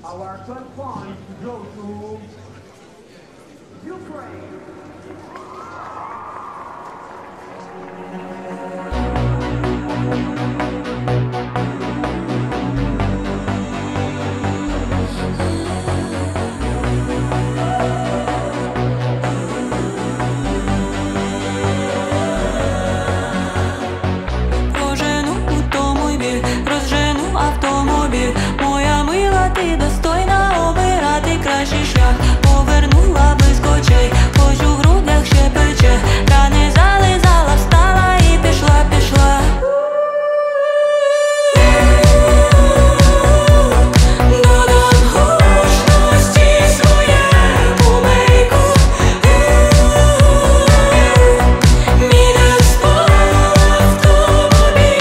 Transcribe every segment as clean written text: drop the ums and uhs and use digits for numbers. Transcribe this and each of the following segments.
Our third point goes to Ukraine. Прожену у тому бік, розжену автомобіль. Моя мила, ти достойна обирати кращий шлях. Повернула близько очей, хоч у грудях ще пече. Рани зализала, встала і пішла, пішла. Додам гучності своєму мейку. Мій не спав автомобіль.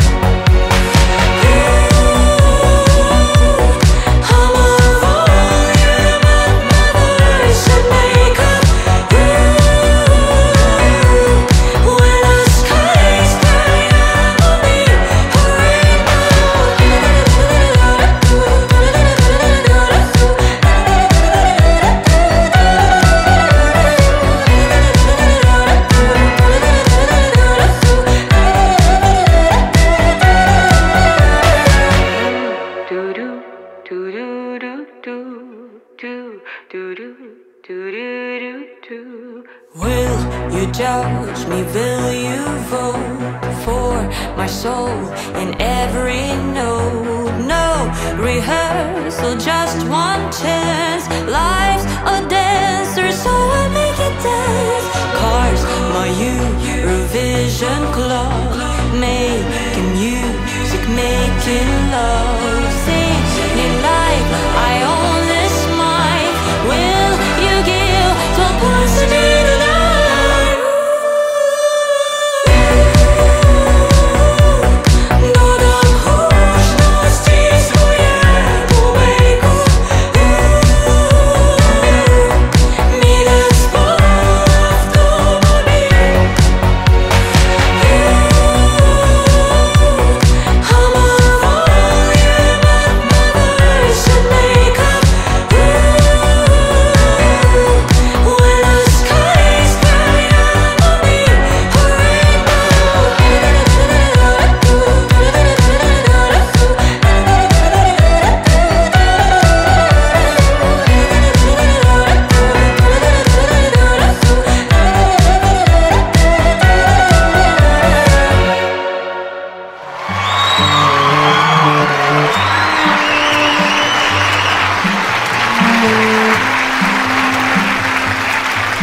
I'm a volume at my voice and makeup. When the sky's crying out on me, Will you judge me? Will you vote for my soul in every note? No rehearsal, just one chance. Life's a dancer, so I make it dance. Cars, my Eurovision club, making music, making love, singing like I own this mic. Will you give 12 points to me tonight? Додам гучності своєму мейку. Мій не спав автомобіль. I'm a volume at my voice and makeup. When the sky's crying out on me, hurry now.